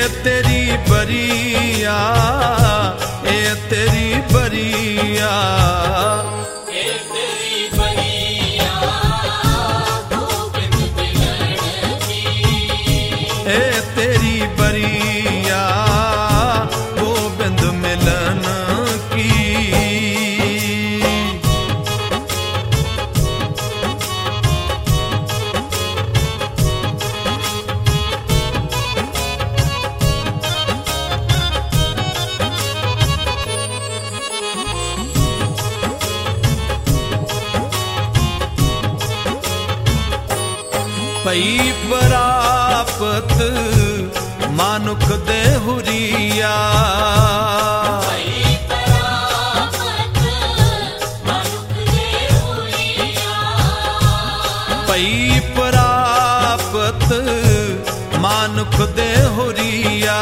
तेरी बरिया, ए तेरी बरिया, ए तेरी बरिया गोविंद मिलन की, ए तेरी बरिया गोविंद मिलन की। पई परापत मानुख दे हुरिया, पई परापत मानुख दे हुरिया, पई परापत मानुख दे हुरिया,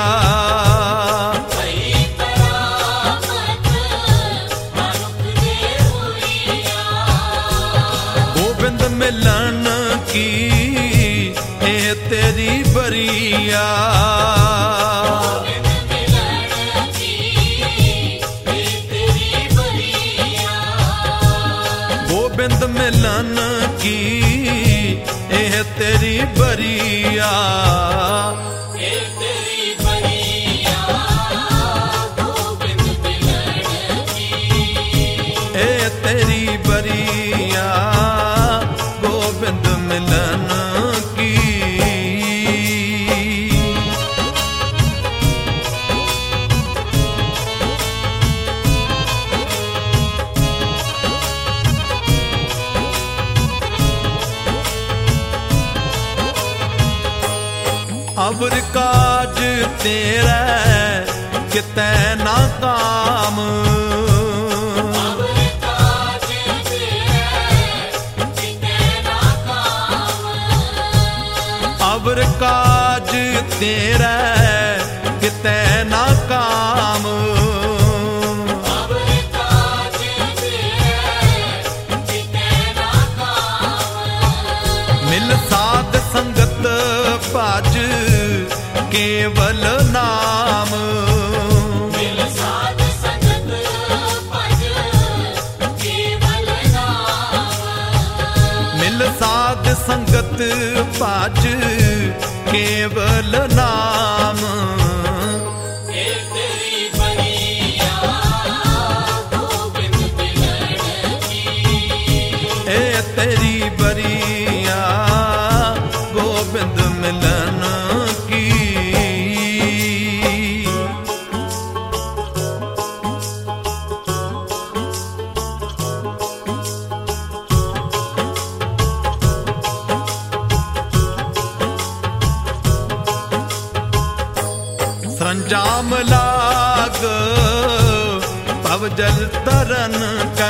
पई परापत मानुख दे हुरिया, गोविंद मिलन की ए तेरी बरिया, गोविंद मिलन की, ए तेरी बरिया, गोविंद मिलन की ए तेरी बरिया, ए तेरी बरिया गोविंद मिलन की, ए तेरी बरिया गोविंद मिलन की। अबर काज तेरा कितै ना काम, अबर काज तेरा कितै ना काम, अबर काज तेरा कितै ना काम, अबर काज तेरा कितै ना काम, मिल साध संगत भज केवल नाम, मिल साध संगत भज केवल नाम, मिल साध संगत भज केवल नाम, ए तेरी बरिया गोविंद मिलन की, ए तेरी बरिया गोविंद मिलन की। सरंजाम लाग भवजल तरन कै,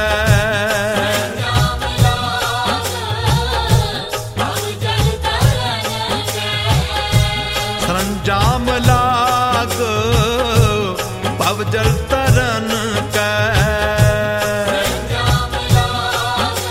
संजाम लाग भवजल तरन कै, सरंजाम लाग भवजल तरन कै, संजाम लाग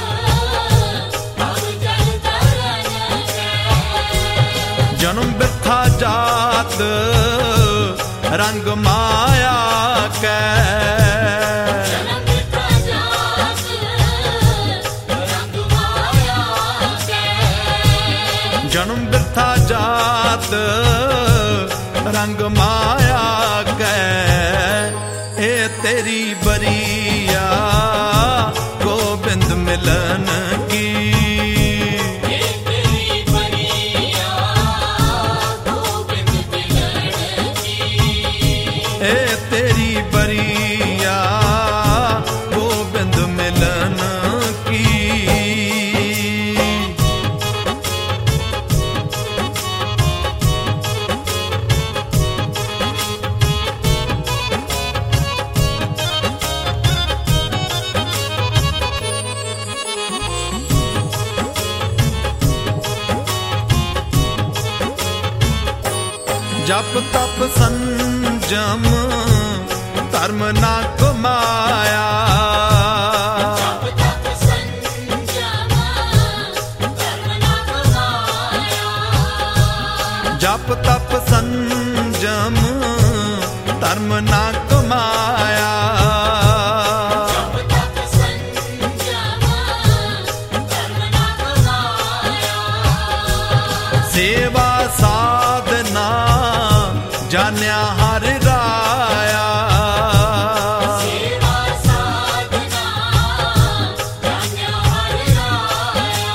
भवजल तरन कै, जन्म बिरथा जात रंग माया कै, जन्म बिरथा जात रंग माया कै, जन्म बिरथा जात रंग माया कै, ए तेरी बरिया गोविंद मिलन की, ए तेरी बरिया गोविंद मिलन की, ए तेरी बरिया गोविंद मिलन की। जप तप संजम धर्म ना कमाया, जप तप संजम धर्म ना कमाया, जप तप संजम संजम धर्म ना कमाया। जप तप संजम धर्म ना कमाया। सेवा साधना जान्या हर राया। सेवा साधना जान्या हर राया।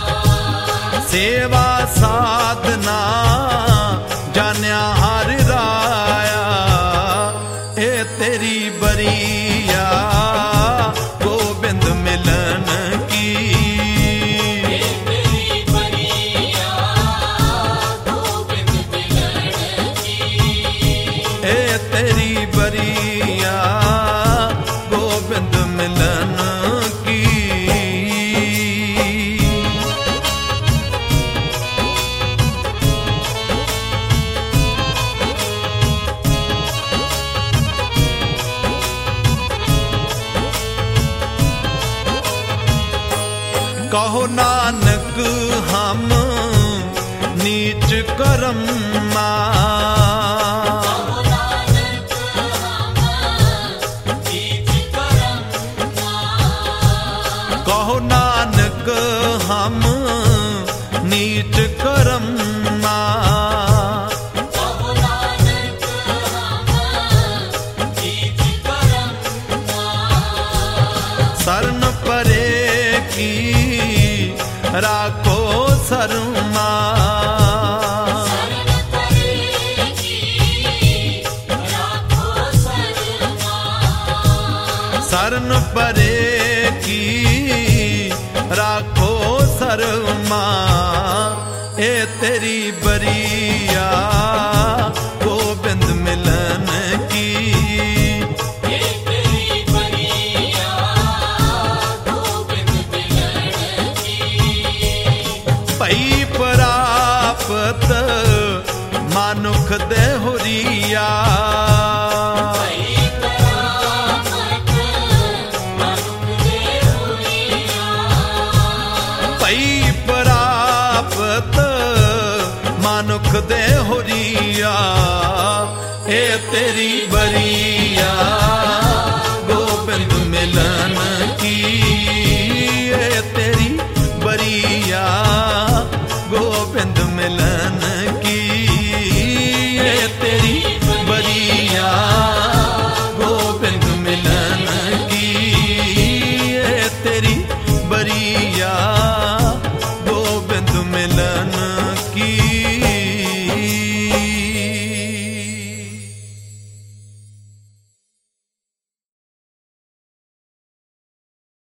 सेवा साधना जान्या हर राया। ए तेरी बरिया गोबिंद मिलन की। ए तेरी बरिया गोविंद मिलन की। ए तेरी बरिया गोविंद मिलन की। कहो नानक हम नीच करम कहो नानक हम नीच करम। कहो नानक हम नीच करम कहो नानक हम नीच करम। शरण परे की राखो शर्मा। शरण परे की राखो शर्मा। शरण परे की राखो शर्मा। ए तेरी बरिया गोविंद मिलन की। ए तेरी बरिया गोविंद मिलन की। पई प्राप्त मानुख देहुरिया। पई प्राप्त मनुख देहुरिया। पई प्राप्त मानुख देहुरिया। ए तेरी बरिया गोविंद मिलन की।